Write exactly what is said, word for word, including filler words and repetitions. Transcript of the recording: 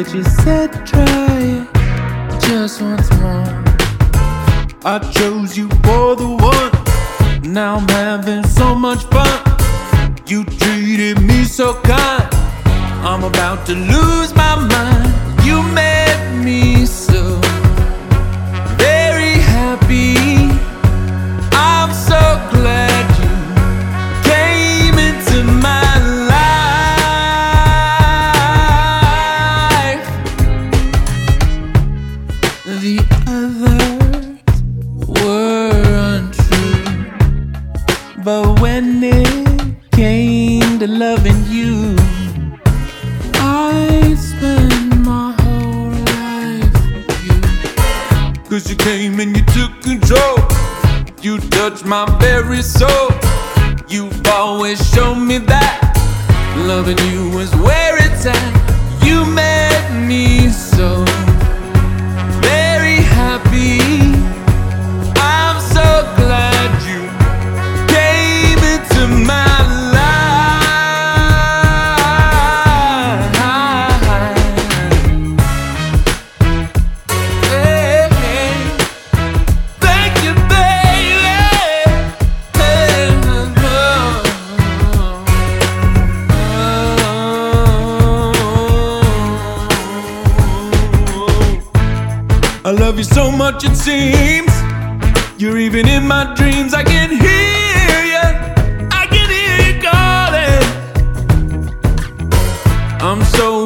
but you said try it just once more. I chose you for the one. Now I'm having so much fun. You treated me so kind. I'm about to lose my mind. You made me so very happy. I'm so glad you came into my life. The others were untrue, but when it came to loving you, I spent my whole life with you. Cause you came and you took control. You touched my very soul. You've always shown me that loving you is where it's at. You made me so very happy. I'm so glad you came into my I love you so much it seems you're even in my dreams. I can hear you, I can hear you calling. I'm so